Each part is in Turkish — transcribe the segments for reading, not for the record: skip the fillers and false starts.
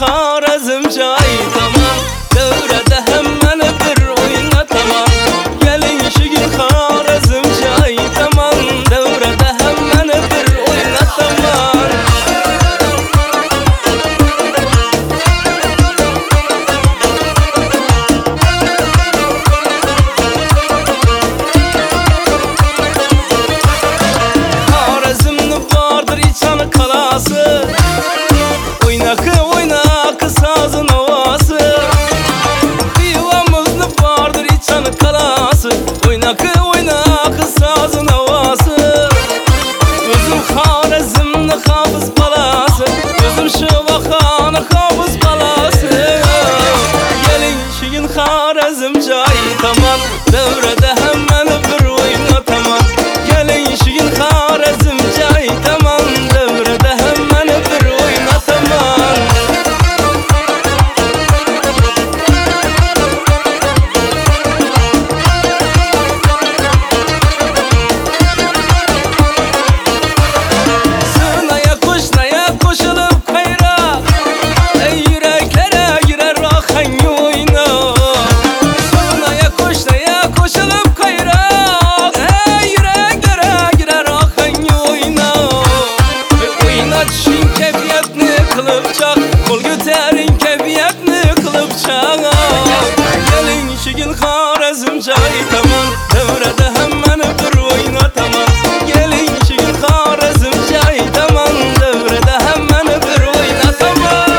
Xorazmcha aytaman, davrada hammani bir o'ynataman. Kelin shigin Xorazmcha aytaman, davrada hammani bir o'ynataman. Xorazmni bordir ichani qalasi, oynakı sazın ovası. Xivamizni bordir ichani qalasi, oynakı sazın ovası. O'zim Xorazmni Xovuz qalasi, o'zim Shivaxoni Xovuz qalasi. Kelin shigin Xorazmcha aytaman, davrada hammani bir o'ynataman. Kelin shigin Xorazmcha aytaman, davrada hammani bir o'ynataman. Qo'l ko'taring kayfiyatni qilib chaq. Kelin shigin Xorazmcha aytaman, davrada hammani bir o'ynataman. Kelin shigin Xorazmcha aytaman, davrada hammani bir o'ynataman.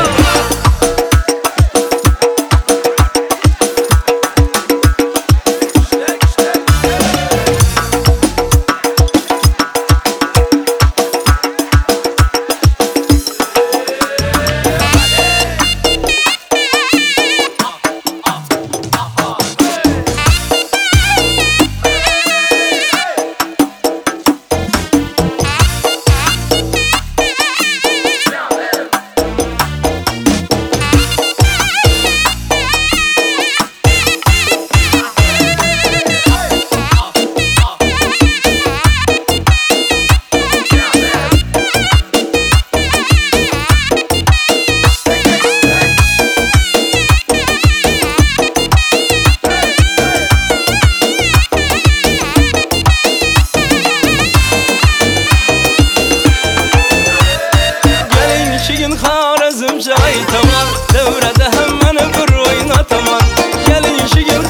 Shigin Xorazmcha aytaman, davrada hammani bir o'ynataman. Kelin shigin